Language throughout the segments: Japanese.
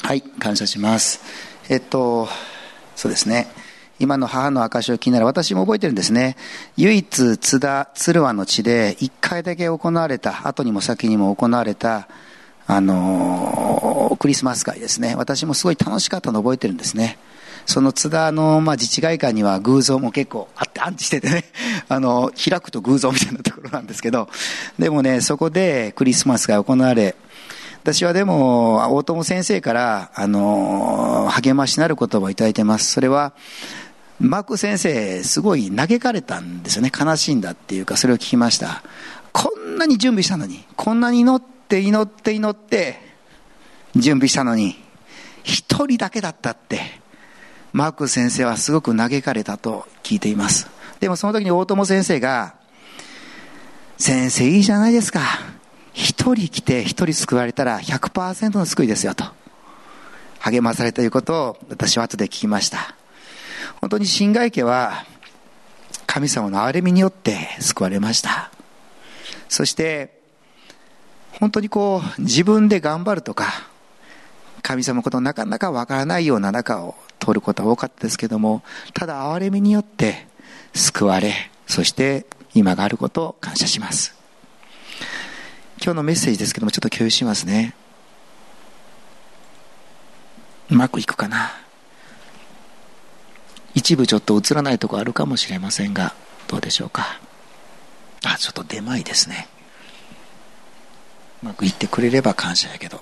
はい、感謝します。そうですね。今の母の証を聞きながら私も覚えてるんですね。唯一津田鶴和の地で1回だけ行われた、後にも先にも行われたクリスマス会ですね。私もすごい楽しかったのを覚えてるんですね。その津田の、自治会館には偶像も結構あって安置しててね開くと偶像みたいなところなんですけど、でもね、そこでクリスマスが行われ、私はでも大友先生から励ましなる言葉をいただいてます。それはマーク先生すごい嘆かれたんですよね。悲しんだっていうか、それを聞きました。こんなに準備したのに、こんなに祈って準備したのに一人だけだったってマーク先生はすごく嘆かれたと聞いています。でもその時に大友先生が、先生いいじゃないですか、一人来て一人救われたら 100% の救いですよと励まされたということを私は後で聞きました。本当に新海家は神様の憐れみによって救われました。そして本当に自分で頑張るとか神様のことなかなかわからないような中を通ることは多かったですけども、ただ憐れみによって救われ、そして今があることを感謝します。今日のメッセージですけども、ちょっと共有しますね。うまくいくかな。一部ちょっと映らないところあるかもしれませんが、どうでしょうか。ちょっと出前ですね。うまくいってくれれば感謝やけど、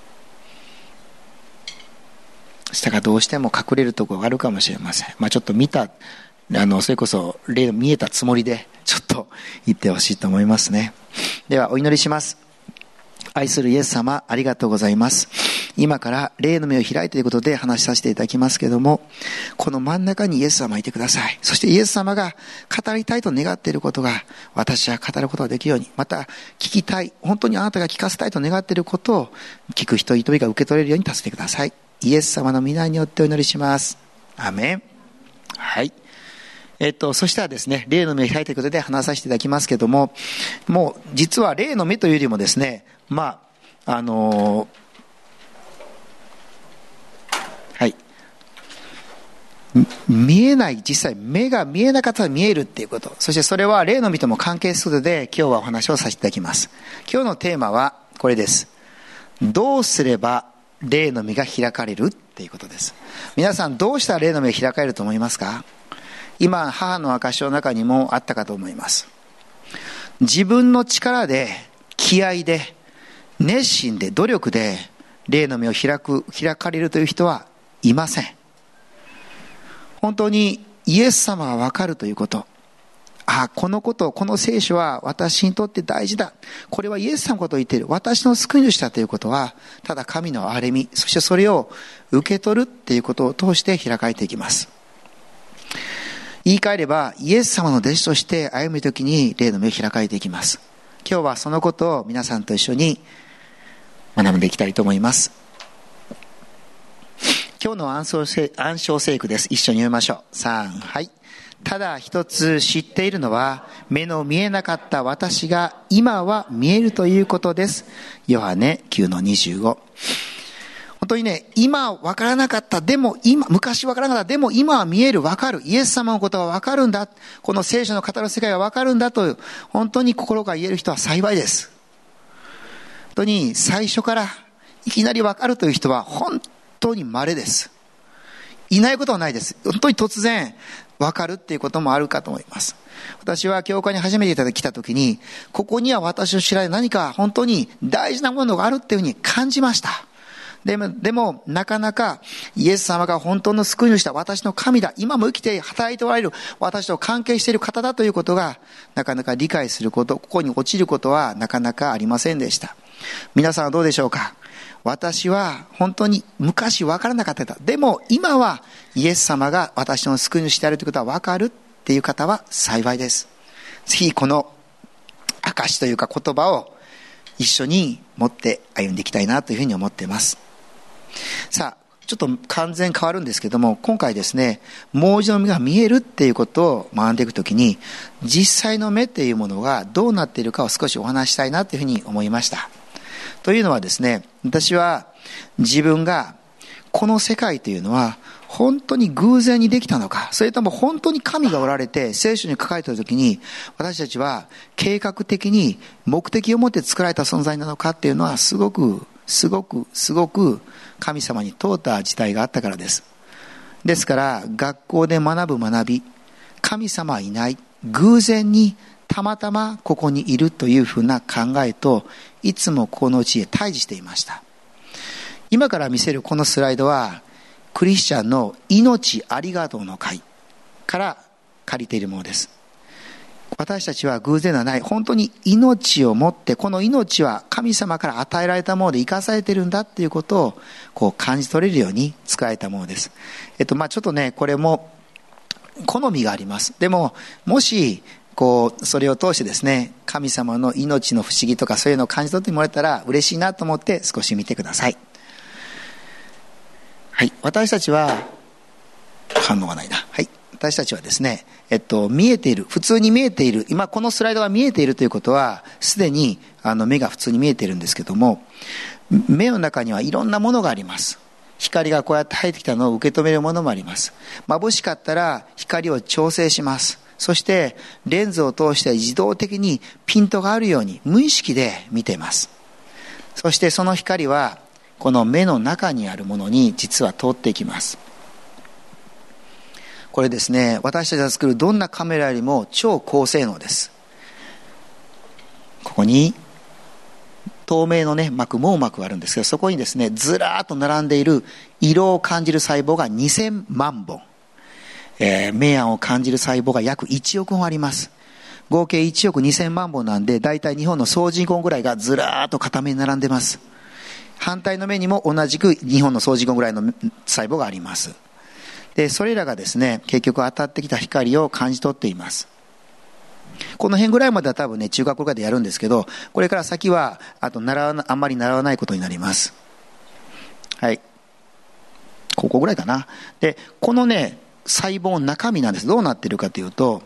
下がどうしても隠れるところがあるかもしれません。ちょっと見たそれこそ例見えたつもりでちょっと言ってほしいと思いますね。ではお祈りします。愛するイエス様、ありがとうございます。今から霊の目を開いていることで話しさせていただきますけれども、この真ん中にイエス様いてください。そしてイエス様が語りたいと願っていることが私は語ることができるように、また聞きたい、本当にあなたが聞かせたいと願っていることを聞く人一人が受け取れるように助けてください。イエス様の皆によってお祈りします。アーメン。はい。そしたらですね、霊の目を開いていくことで話させていただきますけども、もう実は霊の目というよりもですね、はい、見えない、実際目が見えなかったら見えるっていうこと、そしてそれは霊の目とも関係するので、今日はお話をさせていただきます。今日のテーマはこれです。どうすれば霊の目が開かれるっていうことです。皆さんどうしたら霊の目が開かれると思いますか？今母の証の中にもあったかと思います。自分の力で、気合で、熱心で、努力で霊の目を開かれるという人はいません。本当にイエス様は分かるということ、このこと、この聖書は私にとって大事だ、これはイエス様のことを言っている、私の救い主だということはただ神の憐れみ、そしてそれを受け取るっていうことを通して開かれていきます。言い換えればイエス様の弟子として歩むときに霊の目を開かれていきます。今日はそのことを皆さんと一緒に学んでいきたいと思います。今日の暗唱聖句です。一緒に読みましょう。3、はい。ただ一つ知っているのは、目の見えなかった私が今は見えるということです。ヨハネ 9-25。本当にね、今分からなかった、でも昔分からなかった、でも今は見える、分かる、イエス様のことが分かるんだ、この聖書の語る世界が分かるんだと、本当に心が言える人は幸いです。本当に最初からいきなり分かるという人は本当に稀です。いないことはないです。本当に突然分かるっていうこともあるかと思います。私は教会に初めて来た時に、ここには私の知らない何か本当に大事なものがあるっていうふうに感じました。でもなかなかイエス様が本当の救い主だ、私の神だ、今も生きて働いておられる、私と関係している方だということがなかなか理解すること、ここに落ちることはなかなかありませんでした。皆さんはどうでしょうか？私は本当に昔分からなかった。でも今はイエス様が私の救い主であるということは分かるっていう方は幸いです。ぜひこの証というか言葉を一緒に持って歩んでいきたいなというふうに思っています。さあ、ちょっと完全変わるんですけども、今回ですね、盲人の目が見えるっていうことを学んでいくときに、実際の目っていうものがどうなっているかを少しお話したいなというふうに思いました。というのはですね、私は自分がこの世界というのは本当に偶然にできたのか、それとも本当に神がおられて聖書に書かれている時に私たちは計画的に目的を持って作られた存在なのかっていうのはすごく神様に問うた時代があったからです。ですから学校で学び、神様はいない、偶然にたまたまここにいるというふうな考えといつもこのうちへ対峙していました。今から見せるこのスライドはクリスチャンの命ありがとうの会から借りているものです。私たちは偶然ではない、本当に命を持って、この命は神様から与えられたもので生かされているんだっていうことをこう感じ取れるように作られたものです。ちょっとね、これも好みがあります。でももしそれを通してですね、神様の命の不思議とかそういうのを感じ取ってもらえたら嬉しいなと思って少し見てください。はい、私たちは反応がないな。はい、私たちはですね、見えている、普通に見えている、今このスライドが見えているということはすでに目が普通に見えているんですけども、目の中にはいろんなものがあります。光がこうやって入ってきたのを受け止めるものもあります。眩しかったら光を調整します。そしてレンズを通して自動的にピントがあるように無意識で見ています。そしてその光はこの目の中にあるものに実は通っていきます。これですね、私たちが作るどんなカメラよりも超高性能です。ここに透明のね網膜があるんですけど、そこにですねずらーっと並んでいる色を感じる細胞が2000万本、明暗を感じる細胞が約1億本あります。合計1億2000万本なんで、だいたい日本の総人口ぐらいがずらーっと片目に並んでます。反対の目にも同じく日本の総人口ぐらいの細胞があります。でそれらがですね結局当たってきた光を感じ取っています。この辺ぐらいまでは多分ね中学校でやるんですけど、これから先はあんまり習わないことになります。はい、ここぐらいかな。でこのね細胞の中身なんです。どうなっているかというと、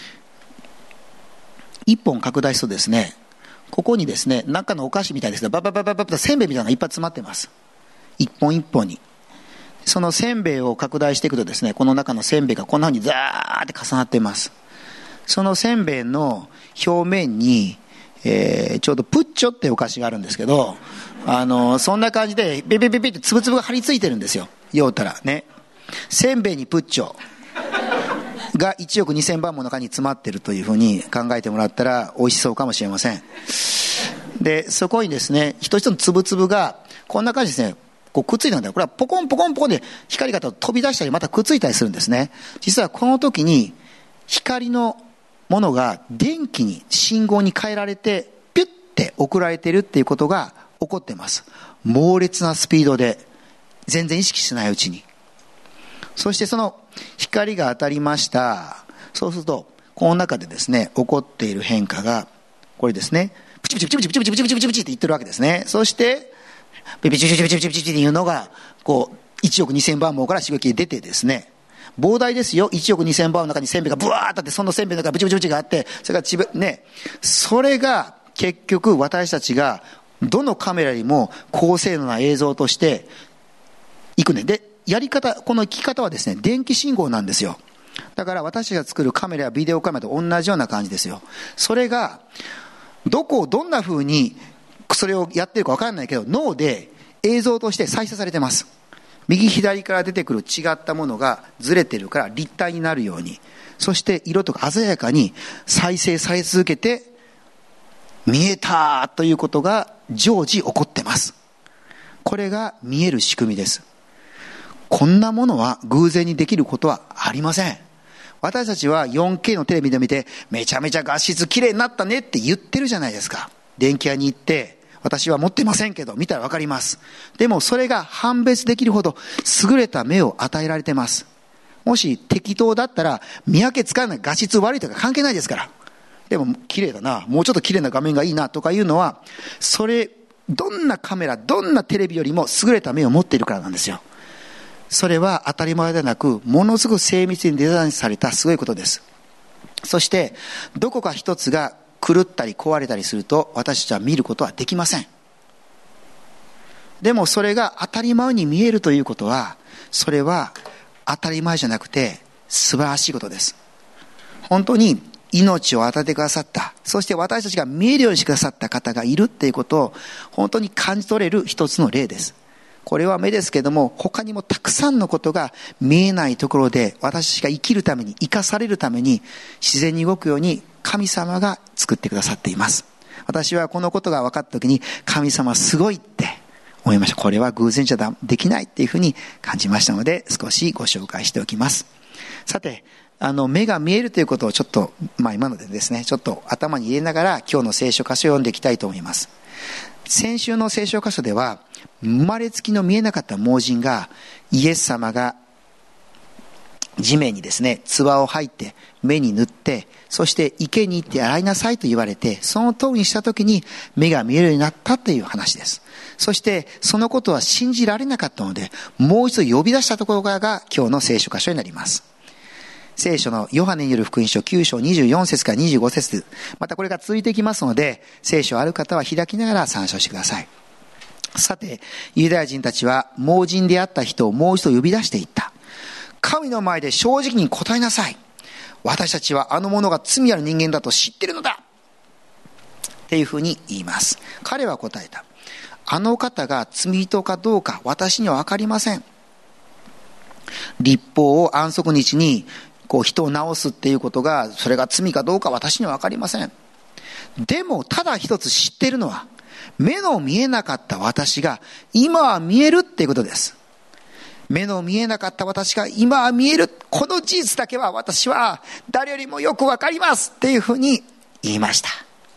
一本拡大するとですね、ここにですね中のお菓子みたいですね、ババババババせんべいみたいなのがいっぱい詰まってます。一本一本にそのせんべいを拡大していくとですね、この中のせんべいがこんなふうにザーって重なっています。そのせんべいの表面に、ちょうどプッチョってお菓子があるんですけど、そんな感じでビビビビってつぶつぶが張り付いてるんですよ。ようたらね、せんべいにプッチョが1億2000万もの中に詰まっているというふうに考えてもらったら美味しそうかもしれません。でそこにですね一つのつぶつぶがこんな感じですね、こうくっついたんだよ。これはポコンポコンポコンで光が飛び出したりまたくっついたりするんですね。実はこの時に光のものが電気に信号に変えられてピュッて送られているっていうことが起こっています。猛烈なスピードで全然意識しないうちに。そしてその光が当たりました。そうするとこの中でですね起こっている変化がこれですね、プチプチプチプチプチプチプチプチプチって言ってるわけですね。そしてピピチピチピチピチピチっていうのがこう1億2000万本から刺激で出てですね、膨大ですよ。1億2000万の中にせんべいがブワーッとあって、そのせんべいの中にブチブチブチがあって、それからね、それが結局私たちがどのカメラよりも高性能な映像としていくね。でやり方、この聞き方はですね電気信号なんですよ。だから私たちが作るカメラやビデオカメラと同じような感じですよ。それがどこをどんな風にそれをやってるか分からないけど、脳で映像として再生されてます。右左から出てくる違ったものがずれてるから立体になるように、そして色とか鮮やかに再生され続けて、見えたということが常時起こってます。これが見える仕組みです。こんなものは偶然にできることはありません。私たちは 4K のテレビで見てめちゃめちゃ画質綺麗になったねって言ってるじゃないですか。電気屋に行って私は持ってませんけど見たらわかります。でもそれが判別できるほど優れた目を与えられてます。もし適当だったら見分けつかない、画質悪いとか関係ないですから。でも綺麗だな、もうちょっと綺麗な画面がいいなとかいうのは、それどんなカメラどんなテレビよりも優れた目を持っているからなんですよ。それは当たり前ではなく、ものすごく精密にデザインされたすごいことです。そしてどこか一つが狂ったり壊れたりすると私たちは見ることはできません。 でもそれが当たり前に見えるということは、それは当たり前じゃなくて素晴らしいことです。本当に命を与えてくださった、そして私たちが見えるようにしてくださった方がいるっていうことを本当に感じ取れる一つの例です。これは目ですけども、他にもたくさんのことが見えないところで私たちが生きるために、生かされるために自然に動くように神様が作ってくださっています。私はこのことが分かった時に、神様すごいって思いました。これは偶然じゃできないっていうふうに感じましたので、少しご紹介しておきます。さて、目が見えるということをちょっと、今のでですね、ちょっと頭に入れながら今日の聖書箇所を読んでいきたいと思います。先週の聖書箇所では、生まれつきの見えなかった盲人が、イエス様が地面にですね、唾を吐いて目に塗って、そして池に行って洗いなさいと言われて、その通りにした時に目が見えるようになったという話です。そしてそのことは信じられなかったので、もう一度呼び出したところが今日の聖書箇所になります。聖書のヨハネによる福音書9章24節から25節、またこれが続いていきますので、聖書ある方は開きながら参照してください。さて、ユダヤ人たちは盲人であった人をもう一度呼び出していった。神の前で正直に答えなさい。私たちはあの者が罪ある人間だと知っているのだっていうふうに言います。彼は答えた。あの方が罪人かどうか私には分かりません。律法を安息日に人を治すっていうことが、それが罪かどうか私には分かりません。でもただ一つ知っているのは、目の見えなかった私が今は見えるっていうことです。目の見えなかった私が今は見える、この事実だけは私は誰よりもよく分かりますっていうふうに言いました。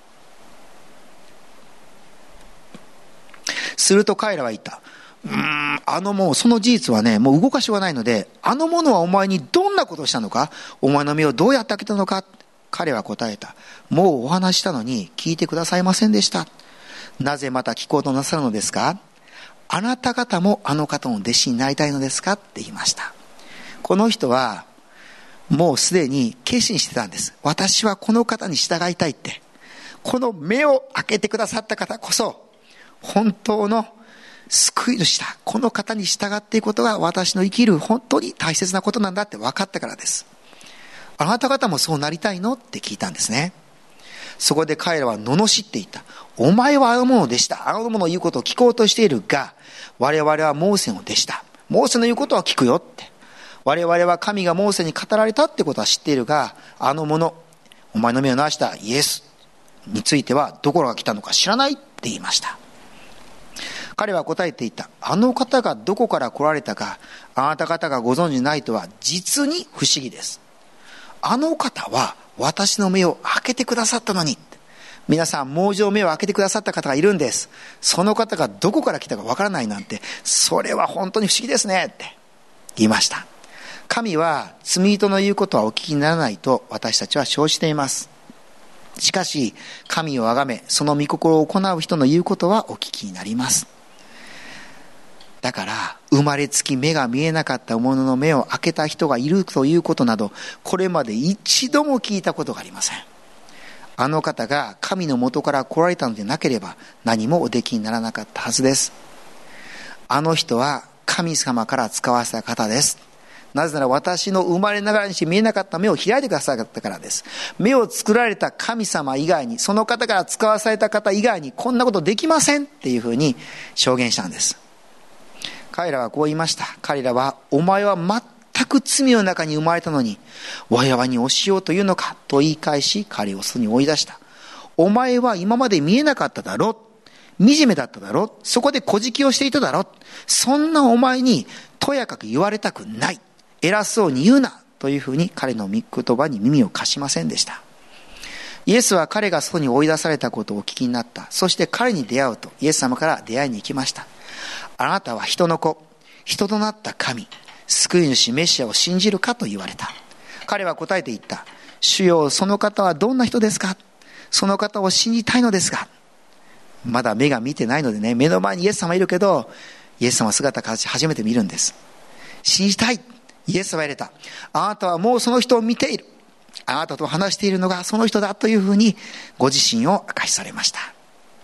すると彼らは言った。もうその事実はね、もう動かしようがないので、あの者はお前にどんなことをしたのか、お前の目をどうやって開けたのか。彼は答えた。もうお話したのに聞いてくださいませんでした。なぜまた聞こうとなさるのですか。あなた方もあの方の弟子になりたいのですかって言いました。この人はもうすでに決心してたんです。私はこの方に従いたいって。この目を開けてくださった方こそ本当の救い主だ。この方に従っていくことが私の生きる本当に大切なことなんだって分かったからです。あなた方もそうなりたいのって聞いたんですね。そこで彼らは罵っていた。お前はあの者でした。あの者の言うことを聞こうとしているが、我々はモーセの弟子だ。モーセの言うことは聞くよって。我々は神がモーセに語られたってことは知っているが、あの者、お前の目を治したイエスについてはどこから来たのか知らないって言いました。彼は答えていた。あの方がどこから来られたか、あなた方がご存じないとは実に不思議です。あの方は私の目を開けてくださったのに。皆さん、盲人目を開けてくださった方がいるんです。その方がどこから来たかわからないなんて、それは本当に不思議ですねって言いました。神は罪人の言うことはお聞きにならないと私たちは承知しています。しかし神をあがめ、その御心を行う人の言うことはお聞きになります。だから生まれつき目が見えなかった者の目を開けた人がいるということなど、これまで一度も聞いたことがありません。あの方が神の元から来られたのでなければ何もおできにならなかったはずです。あの人は神様から使わせた方です。なぜなら私の生まれながらにして見えなかった目を開いてくださったからです。目を作られた神様以外に、その方から使わされた方以外にこんなことできませんっていうふうに証言したんです。彼らはこう言いました。彼らは、お前は全く罪の中に生まれたのに我々に教えようというのかと言い返し、彼を外に追い出した。お前は今まで見えなかっただろう、惨めだっただろう、そこで小じきをしていただろう、そんなお前にとやかく言われたくない、偉そうに言うなというふうに彼の御言葉に耳を貸しませんでした。イエスは彼が外に追い出されたことをお聞きになった。そして彼に出会うとイエス様から出会いに行きました。あなたは人の子、人となった神、救い主メシアを信じるかと言われた。彼は答えて言った。主よ、その方はどんな人ですか。その方を信じたいのですが。まだ目が見てないのでね、目の前にイエス様いるけど、イエス様姿形初めて見るんです。信じたい。イエスは言われた。あなたはもうその人を見ている。あなたと話しているのがその人だというふうにご自身を明かしされました。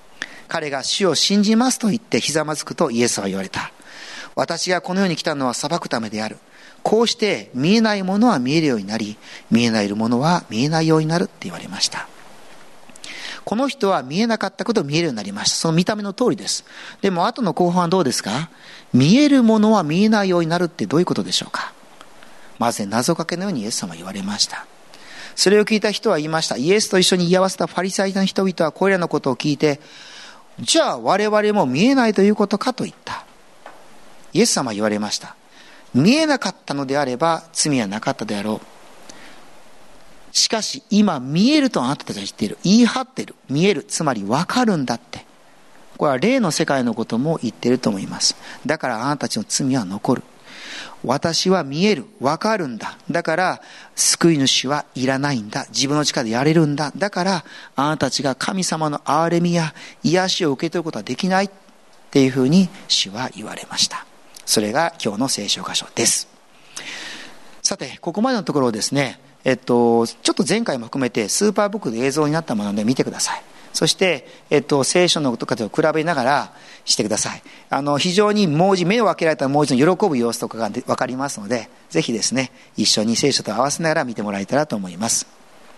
彼が主を信じますと言ってひざまずくとイエスは言われた。私がこの世に来たのは裁くためである。こうして見えないものは見えるようになり、見えないものは見えないようになるって言われました。この人は見えなかったことを見えるようになりました。その見た目の通りです。でも後の後半はどうですか？見えるものは見えないようになるってどういうことでしょうか？まず謎かけのようにイエス様は言われました。それを聞いた人は言いました。イエスと一緒に居合わせたファリサイの人々はこれらのことを聞いて、じゃあ我々も見えないということかと言った。イエス様は言われました。見えなかったのであれば罪はなかったであろう。しかし今見えるとあなたたちは言っている。言い張っている。見える。つまり分かるんだって。これは霊の世界のことも言っていると思います。だからあなたたちの罪は残る。私は見える。分かるんだ。だから救い主はいらないんだ。自分の力でやれるんだ。だからあなたたちが神様の憐れみや癒しを受け取ることはできないっていうふうに主は言われました。それが今日の聖書箇所です。さてここまでのところをですね、ちょっと前回も含めてスーパーブックで映像になったもので見てください。そして、聖書のとかと比べながらしてください。非常に目を開けられた文字の喜ぶ様子とかが分かりますので、ぜひですね、一緒に聖書と合わせながら見てもらえたらと思います。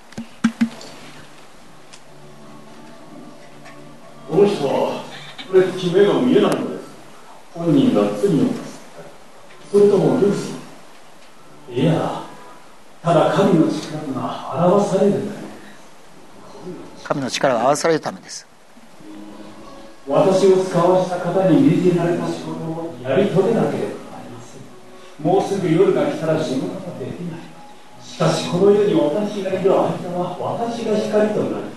この人は、これっき目が見えないのです。本人が罪を犯す。それともルーシー。いや、ただ神の力が表されるためです。 神の力が表されるためです。 私を使わした方に命じられた仕事をやり遂げなければなりません。もうすぐ夜が来たら仕事ができない。しかしこの世に私がいる間は私が光となります。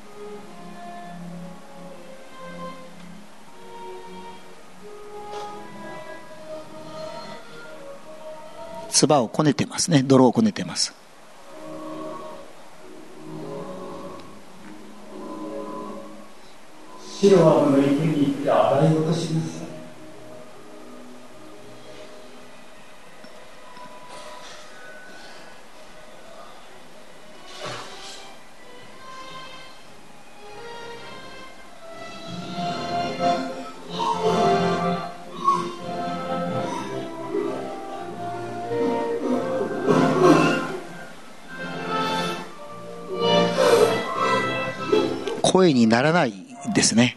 唾をこねてますね。泥をこねてます。 シロアムの池に行って洗い落としなさい。 声にならないですね。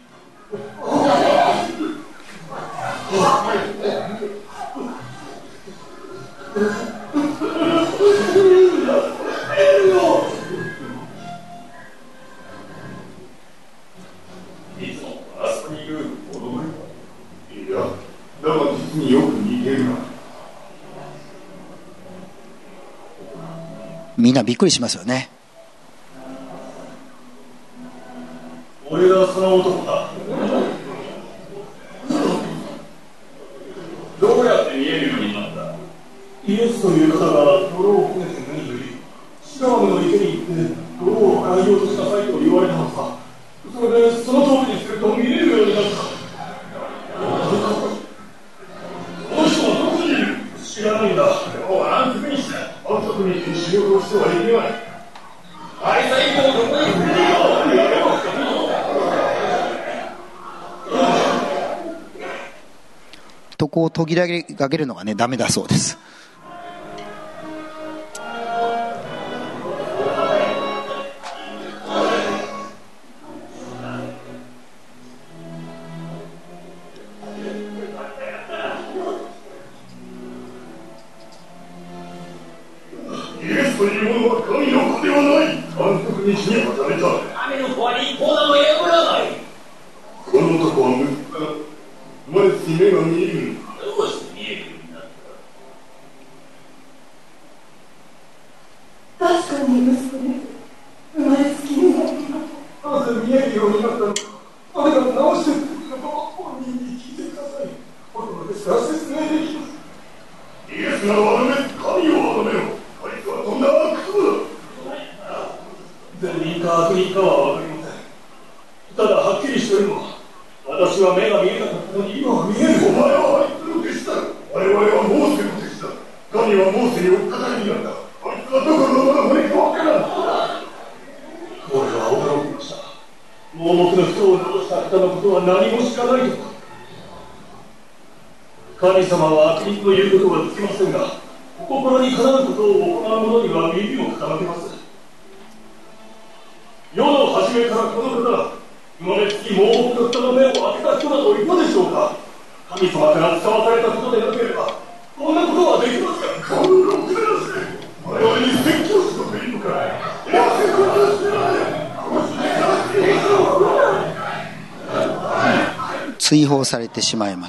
みんなびっくりしますよね。 俺がその男だ。どうやって見えるようになった？イエスという方が泥をこねて脱いでシロアムの池に行って泥を洗い落としなさいと言われたはずだ。それでその通りにすると見えるようになった。この人はどこにいる？知らないんだ。もう安息にして安息に仕事をしてはいけない。あいつは一方どこに行ってるよ。 床を途切れ上げるのがねダメだそうです。 イエスというものは神の子ではない。安息日に与えた。神の子は立法など破らない。この男は息子が生まれつき目が見える。どうして見えるようになった？確かに息子で生まれつき目がなぜ見えるようになったのか。あれが直してくれるのか本人に聞いてください。後のですから説明できます。イエスならあの目、神をあの目よ。あいつはとんだ悪党だ。善人か悪人かは分かりません。ただはっきりしているのは私は目が見えなかったのに今は見える。お前はあいつの弟子だ。我々はモーセの弟子だ。神はモーセに追っかかりになった。あいつはどこのもの骨か分からん。俺は驚きました。盲目の人を残した方の神様は悪人ということはできませんが、心にかなうことを行う者には耳を傾けます。世の初めからこの方、生まれつき盲目の人の目を開けた人だと言ったでしょうか。神様から使わされたことでなければこんなことはできますか。このろくでなしで我々に説教しとくれるのか。 追放されてしまいます。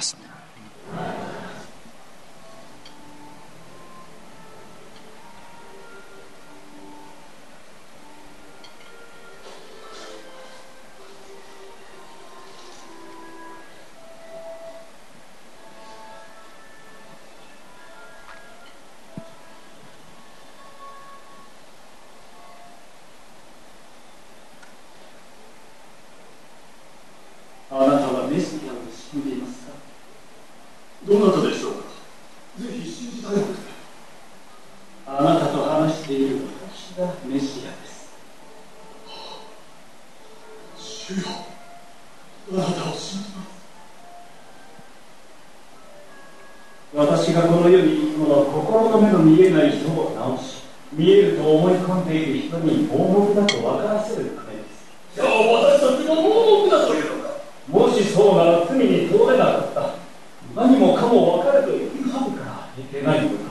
あなたはメシアを信じていますか。どなたでしょうか。ぜひ信じたいのです。あなたと話している私がメシアです。主よ、あなたを信じます。私がこの世に行くのは心の目の見えない人を治し、見えると思い込んでいる人に盲目だと分からせるためです。じゃあ私たちが盲目だというのか。もしそうなら罪に通れなかった。何もかも分かれというはずからいけないのだ。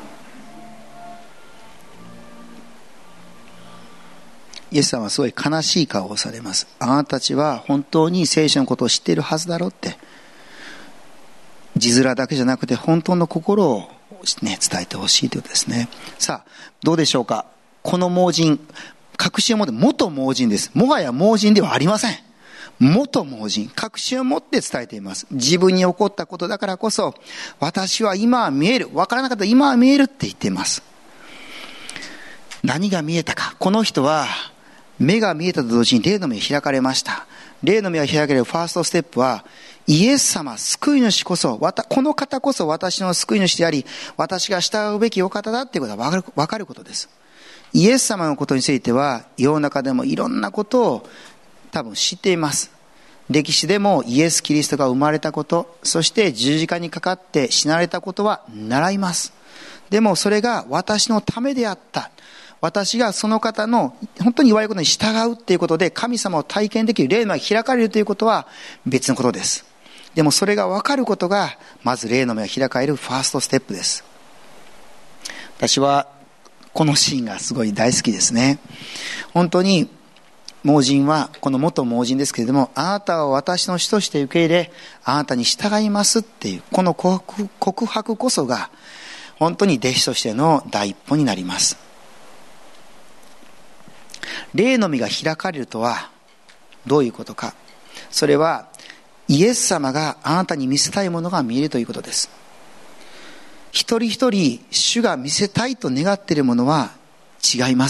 イエスさんはすごい悲しい顔をされます。あなたたちは本当に聖書のことを知っているはずだろうって。字面だけじゃなくて本当の心を、ね、伝えてほしいということですね。さあ、どうでしょうか。この盲人、確信を持って、元盲人です。もはや盲人ではありません。元盲人、確信を持って伝えています。自分に起こったことだからこそ、私は今は見える。わからなかった今は見えるって言っています。何が見えたか。この人は、目が見えたと同時に霊の目が開かれました。霊の目が開かれるファーストステップは、イエス様、救い主こそ、この方こそ私の救い主であり、私が従うべきお方だっていうことがわかることです。イエス様のことについては、世の中でもいろんなことを多分知っています。歴史でもイエス・キリストが生まれたこと、そして十字架にかかって死なれたことは習います。でもそれが私のためであった。私がその方の本当に言われることに従うっていうことで神様を体験できる、霊の目が開かれるということは別のことです。でもそれが分かることがまず霊の目が開かれるファーストステップです。私はこのシーンがすごい大好きですね。本当に盲人はこの元盲人ですけれども、あなたは私の主として受け入れ、あなたに従いますっていうこの告白こそが本当に弟子としての第一歩になります。霊の目が開かれるとはどういうことか。それはイエス様があなたに見せたいものが見えるということです。一人一人主が見せたいと願っているものは違います。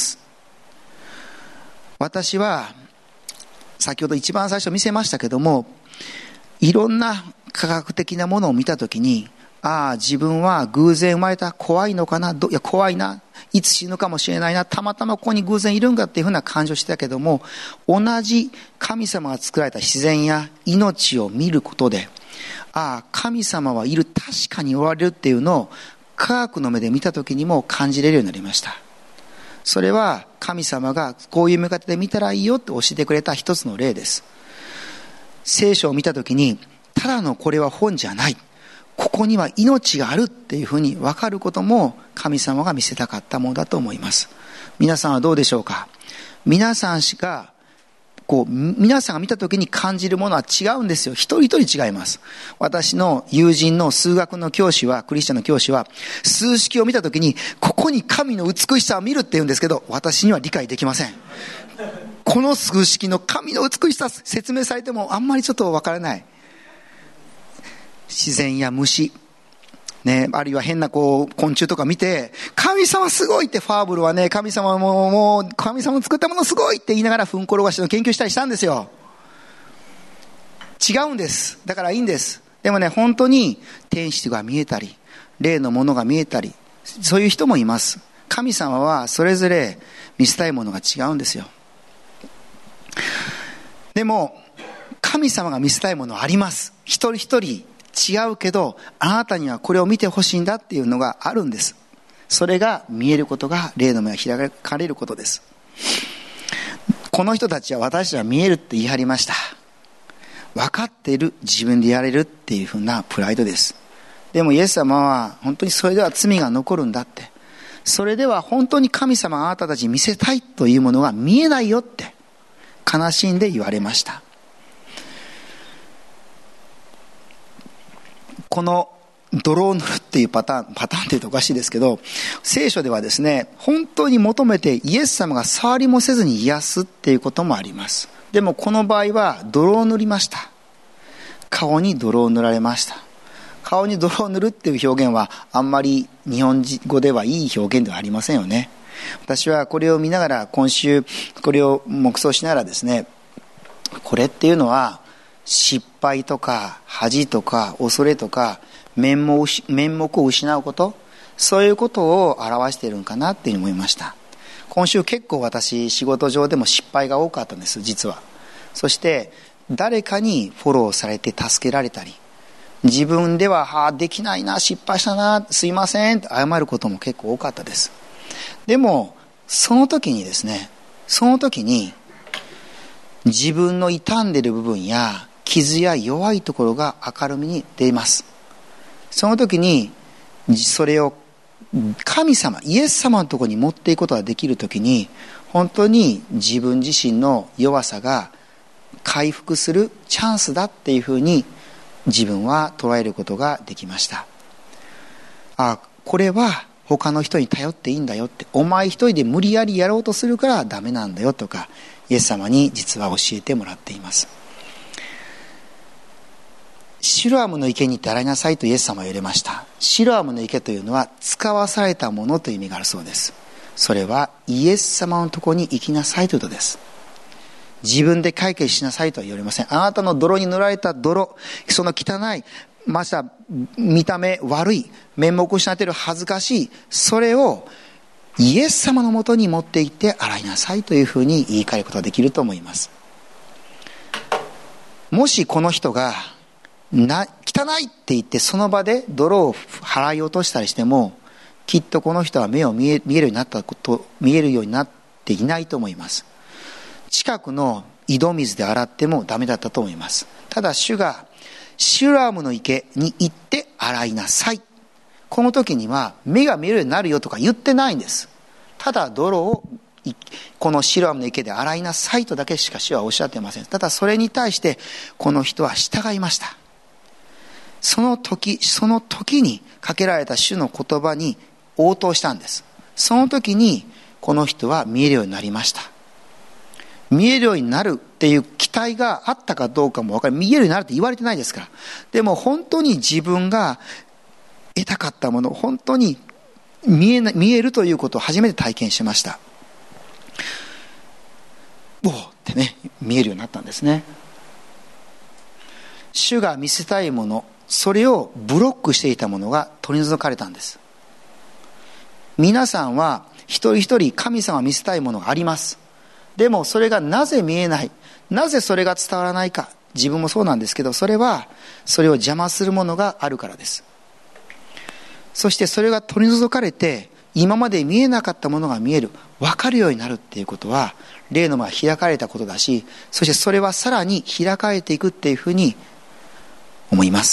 私は先ほど一番最初見せましたけども、いろんな科学的なものを見たときに、自分は偶然生まれた、怖いのかな、いや怖いな、いつ死ぬかもしれないな、たまたまここに偶然いるんだっていうふうな感情をしてたけども、同じ神様が作られた自然や命を見ることで、神様はいる、確かにおられるっていうのを科学の目で見たときにも感じれるようになりました。それは神様がこういう見方で見たらいいよって教えてくれた一つの例です。聖書を見たときに、ただのこれは本じゃない、ここには命があるっていうふうに分かることも神様が見せたかったものだと思います。皆さんはどうでしょうか。皆さんが見たときに感じるものは違うんですよ。一人一人違います。私の友人の数学の教師は、クリスチャンの教師は、数式を見たときに、ここに神の美しさを見るって言うんですけど、私には理解できません。この数式の神の美しさ説明されてもあんまりちょっとわからない。自然や虫、ね、あるいは変な昆虫とか見て、神様すごいって、ファーブルはね、神様も神様の作ったものすごいって言いながら、ふんころがしの研究したりしたんですよ。違うんです。だからいいんです。でもね、本当に天使が見えたり、霊のものが見えたり、そういう人もいます。神様はそれぞれ見せたいものが違うんですよ。でも神様が見せたいものはあります。一人一人違うけど、あなたにはこれを見てほしいんだっていうのがあるんです。それが見えることが霊の目が開かれることです。この人たちは私たちは見えるって言い張りました。分かっている、自分でやれるっていうふうなプライドです。でもイエス様は本当にそれでは罪が残るんだって、それでは本当に神様があなたたちに見せたいというものが見えないよって悲しんで言われました。この泥を塗るっていうパターンっていうとおかしいですけど、聖書ではですね、本当に求めてイエス様が触りもせずに癒すっていうこともあります。でもこの場合は泥を塗りました。顔に泥を塗られました。顔に泥を塗るっていう表現はあんまり日本語ではいい表現ではありませんよね。私はこれを見ながら、今週これを黙想しながらですね、これっていうのは失敗とか恥とか恐れとか面目を失うこと、そういうことを表しているのかなっていうふうに思いました。今週結構私仕事上でも失敗が多かったんです、実は。そして誰かにフォローされて助けられたり、自分ではできないな、失敗したな、すいませんって謝ることも結構多かったです。でもその時に自分の傷んでいる部分や傷や弱いところが明るみに出ます。その時にそれを神様、イエス様のところに持っていくことができる時に、本当に自分自身の弱さが回復するチャンスだっていうふうに自分は捉えることができました。これは他の人に頼っていいんだよって、お前一人で無理やりやろうとするからダメなんだよとか、イエス様に実は教えてもらっています。シロアムの池に行って洗いなさいとイエス様は言われました。シロアムの池というのは使わされたものという意味があるそうです。それはイエス様のところに行きなさいということです。自分で解決しなさいとは言われません。あなたの泥に塗られた泥、その汚い、また見た目悪い、面目を失っている恥ずかしい、それをイエス様のもとに持って行って洗いなさいというふうに言い換えることができると思います。もしこの人が汚いって言ってその場で泥を払い落としたりしても、きっとこの人は目を見えるようになっていないと思います。近くの井戸水で洗ってもダメだったと思います。ただ主がシロアムの池に行って洗いなさい、この時には目が見えるようになるよとか言ってないんです。ただ泥をこのシロアムの池で洗いなさいとだけしか主はおっしゃっていません。ただそれに対してこの人は従いました。その時にかけられた主の言葉に応答したんです。その時にこの人は見えるようになりました。見えるようになるっていう期待があったかどうかも分かる。見えるようになるって言われてないですから。でも本当に自分が得たかったもの、本当に見えるということを初めて体験しました。おーってね、見えるようになったんですね。主が見せたいもの、それをブロックしていたものが取り除かれたんです。皆さんは一人一人神様が見せたいものがあります。でもそれがなぜ見えない、なぜそれが伝わらないか、自分もそうなんですけど、それはそれを邪魔するものがあるからです。そしてそれが取り除かれて、今まで見えなかったものが見える、分かるようになるっていうことは霊の目が開かれたことだし、そしてそれはさらに開かれていくっていうふうに思います。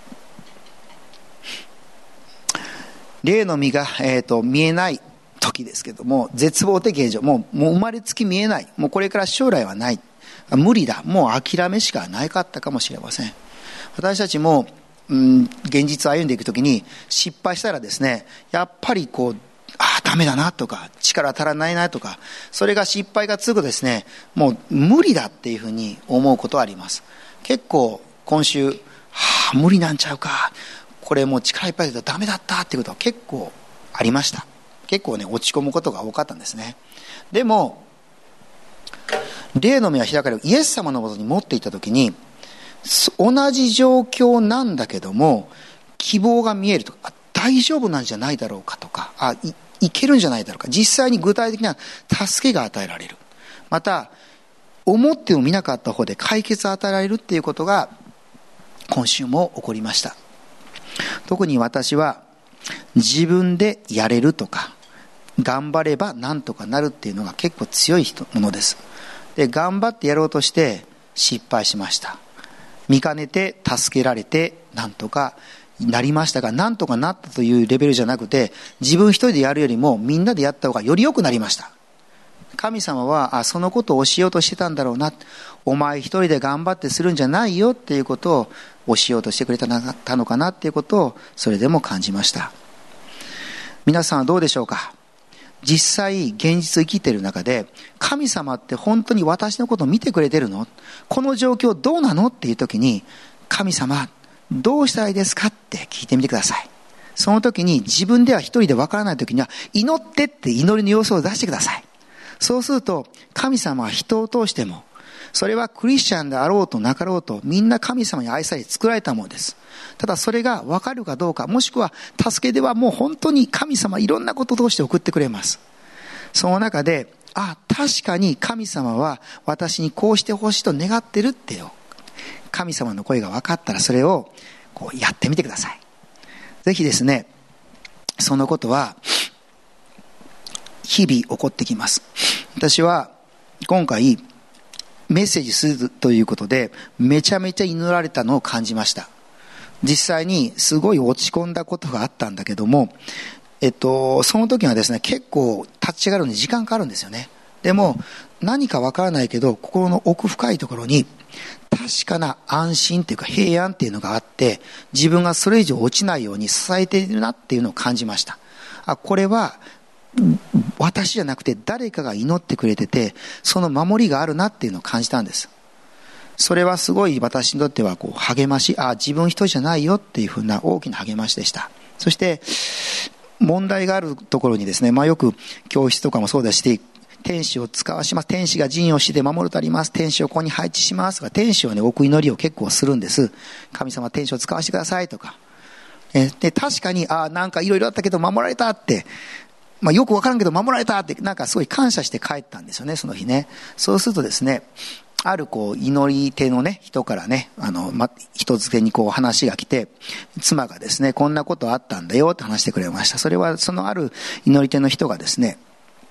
霊の実が、見えない時ですけども、絶望的現状、もう生まれつき見えない、もうこれから将来はない、無理だ、もう諦めしかなかったかもしれません。私たちも現実を歩んでいくときに失敗したらですね、やっぱりダメだなとか、力足らないなとか、それが失敗が続くとですね、もう無理だっていうふうに思うことはあります。結構今週、無理なんちゃうか、これもう力いっぱいだけどダメだったっていうことは結構ありました。結構ね、落ち込むことが多かったんですね。でも霊の目が開かれるイエス様のもとに持っていったときに、同じ状況なんだけども希望が見えるとか、大丈夫なんじゃないだろうかとか、いけるんじゃないだろうか、実際に具体的な助けが与えられる、また思ってもみなかった方で解決を与えられるっていうことが今週も起こりました。特に私は自分でやれるとか頑張ればなんとかなるっていうのが結構強いものです。で、頑張ってやろうとして失敗しました。見かねて助けられてなんとかなりましたが、なんとかなったというレベルじゃなくて、自分一人でやるよりもみんなでやった方がより良くなりました。神様はそのことを教えようとしてたんだろうな、お前一人で頑張ってするんじゃないよっていうことを教えようとしてくれたのかなっていうことをそれでも感じました。皆さんはどうでしょうか。実際現実を生きている中で、神様って本当に私のことを見てくれてるの？この状況どうなのっていう時に、神様どうしたらいいですかって聞いてみてください。その時に自分では一人でわからない時には、祈ってって祈りの様子を出してください。そうすると神様は人を通しても、それはクリスチャンであろうとなかろうと、みんな神様に愛され作られたものです。ただそれが分かるかどうか、もしくは助けではもう本当に神様いろんなことを通して送ってくれます。その中で、確かに神様は私にこうしてほしいと願ってるってよ、神様の声が分かったら、それをこうやってみてください。ぜひですね、そのことは日々起こってきます。私は今回メッセージするということでめちゃめちゃ祈られたのを感じました。実際にすごい落ち込んだことがあったんだけども、その時はですね、結構立ち上がるのに時間かかるんですよね。でも何かわからないけど、心の奥深いところに確かな安心っていうか平安っていうのがあって、自分がそれ以上落ちないように支えているなっていうのを感じました。これは私じゃなくて誰かが祈ってくれてて、その守りがあるなっていうのを感じたんです。それはすごい私にとってはこう励まし、自分一人じゃないよっていうふうな大きな励ましでした。そして問題があるところにですね、よく教室とかもそうだし、天使を使わします、天使が陣をして守るとあります、天使をここに配置しますとか、天使をね置く祈りを結構するんです。神様天使を使わせてくださいとか、で確かになんかいろいろあったけど守られたって、よくわからんけど守られたって、なんかすごい感謝して帰ったんですよね、その日ね。そうするとですね、ある祈り手のね人からね、人付けに話が来て、妻がですね、こんなことあったんだよって話してくれました。それはそのある祈り手の人がですね、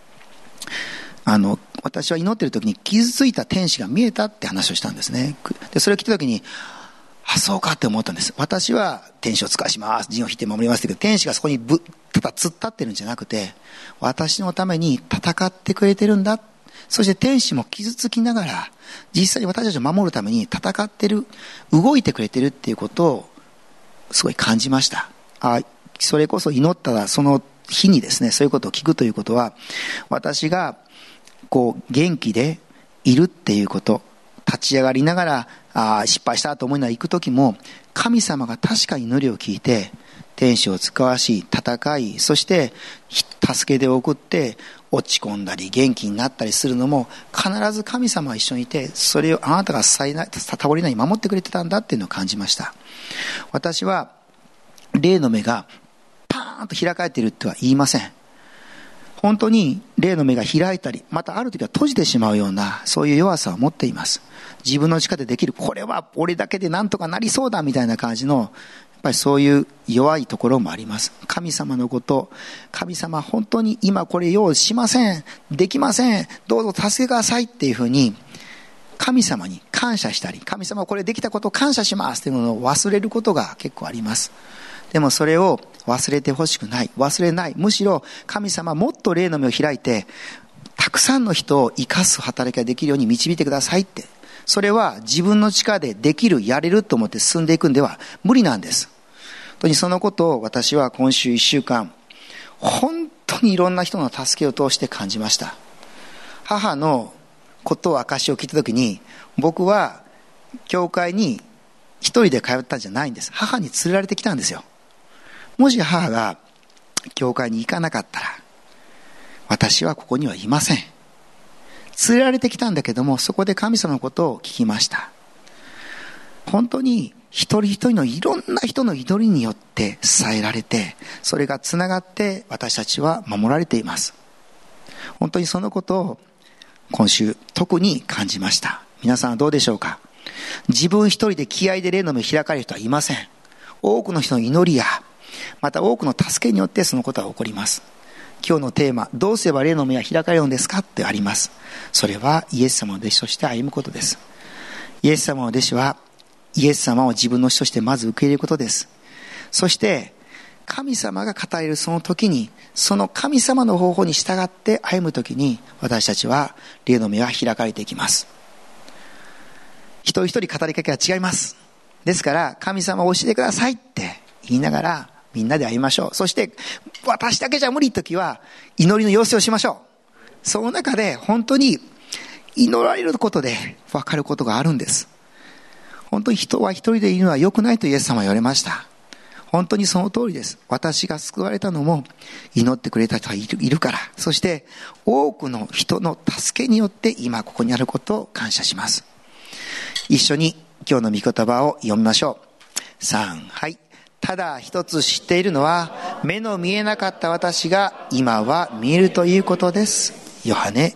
私は祈ってる時に傷ついた天使が見えたって話をしたんですね。でそれを聞いた時に、そうかって思ったんです。私は天使を使わします、陣を引いて守りますけど、天使がそこにただ突っ立ってるんじゃなくて、私のために戦ってくれてるんだ。そして天使も傷つきながら実際に私たちを守るために戦ってる、動いてくれてるっていうことをすごい感じました。それこそ祈ったその日にですね、そういうことを聞くということは、私が元気でいるっていうこと、立ち上がりながら失敗したと思いながら行く時も、神様が確かに祈りを聞いて天使を使わし戦い、そして助け出を送って落ち込んだり元気になったりするのも、必ず神様は一緒にいて、それをあなたが倒れない守ってくれてたんだっていうのを感じました。私は霊の目がパーンと開かれているとは言いません。本当に霊の目が開いたり、またある時は閉じてしまうような、そういう弱さを持っています。自分の力でできる、これは俺だけでなんとかなりそうだみたいな感じの、やっぱりそういう弱いところもあります。神様のこと、神様本当に今これ用意しません、できません、どうぞ助けてくださいっていうふうに神様に感謝したり、神様これできたことを感謝しますっていうのを忘れることが結構あります。でもそれを忘れてほしくない、忘れない。むしろ神様もっと霊の目を開いて、たくさんの人を生かす働きができるように導いてくださいって。それは自分の力でできる、やれると思って進んでいくんでは無理なんです。本当にそのことを私は今週1週間、本当にいろんな人の助けを通して感じました。母のことを証を聞いたときに、僕は教会に一人で通ったんじゃないんです。母に連れられてきたんですよ。もし母が教会に行かなかったら、私はここにはいません。連れられてきたんだけども、そこで神様のことを聞きました。本当に一人一人のいろんな人の祈りによって支えられて、それがつながって私たちは守られています。本当にそのことを今週特に感じました。皆さんはどうでしょうか。 自分一人で気合で霊の目を開かれる人はいません。多くの人の祈りや、また多くの助けによってそのことが起こります。今日のテーマ、どうすれば霊の目が開かれるのですかってあります。それはイエス様の弟子として歩むことです。イエス様の弟子は、イエス様を自分の師としてまず受け入れることです。そして、神様が語れるその時に、その神様の方法に従って歩む時に、私たちは霊の目が開かれていきます。一人一人語りかけは違います。ですから、神様を教えてくださいって言いながら、みんなで歩みましょう。そして、私だけじゃ無理ときは、祈りの要請をしましょう。その中で、本当に、祈られることで分かることがあるんです。本当に人は一人でいるのは良くないとイエス様は言われました。本当にその通りです。私が救われたのも、祈ってくれた人がいるから。そして、多くの人の助けによって今ここにあることを感謝します。一緒に今日の御言葉を読みましょう。3、はい。ただ一つ知っているのは、目の見えなかった私が今は見えるということです。ヨハネ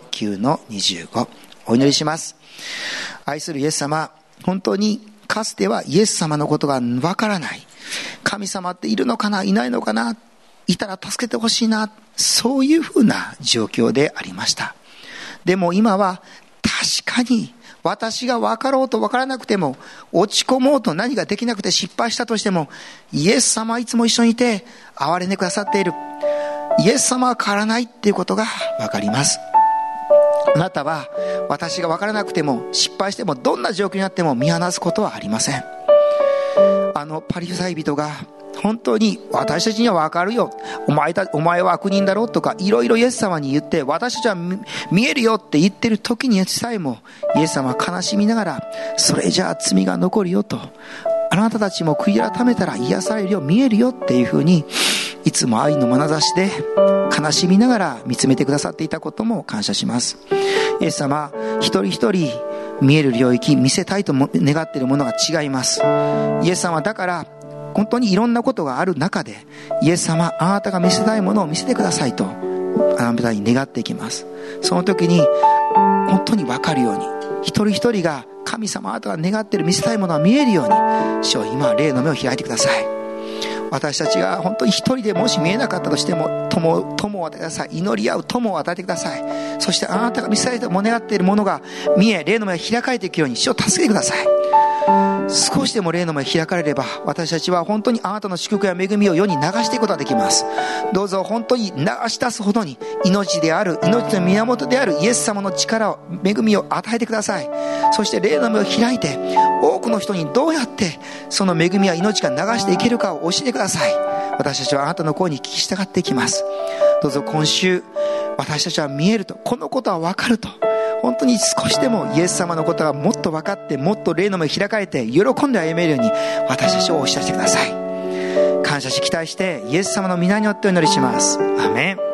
9-25。お祈りします。愛するイエス様、本当にかつてはイエス様のことがわからない。神様っているのかな、いないのかな、いたら助けてほしいな、そういうふうな状況でありました。でも今は確かに私が分かろうと分からなくても、落ち込もうと何ができなくて失敗したとしても、イエス様はいつも一緒にいて憐れんでくださっている。イエス様は変わらないっていうことが分かります。あなたは私が分からなくても失敗してもどんな状況になっても見放すことはありません。パリサイ人が本当に私たちには分かるよ、お前は悪人だろうとかいろいろイエス様に言って、私たちは見えるよって言ってる時にさえもイエス様は悲しみながら、それじゃあ罪が残るよと、あなたたちも悔い改めたら癒されるよ、見えるよっていうふうに、いつも愛の眼差しで悲しみながら見つめてくださっていたことも感謝します。イエス様一人一人見える領域、見せたいと願っているものが違います。イエス様だから本当にいろんなことがある中で、イエス様、あなたが見せたいものを見せてくださいとあなたに願っていきます。その時に本当に分かるように、一人一人が神様、あなたが願っている見せたいものが見えるように、主よ今霊の目を開いてください。私たちが本当に一人でもし見えなかったとしても、友を与えてください。祈り合う友を与えてください。そしてあなたが見せたいと願っているものが見え、霊の目が開かれていくように、主を助けてください。少しでも霊の目が開かれれば、私たちは本当にあなたの祝福や恵みを世に流していくことができます。どうぞ本当に流し出すほどに、命である、命の源であるイエス様の力を、恵みを与えてください。そして霊の目を開いて、多くの人にどうやってその恵みや命が流していけるかを教えてください。私たちはあなたの声に聞き従っていきます。どうぞ今週、私たちは見えると、このことは分かると、本当に少しでもイエス様のことがもっと分かって、もっと霊の目を開かれて喜んで歩めるように、私たちを押し出してください。感謝し期待してイエス様の皆によってお祈りします。アーメン。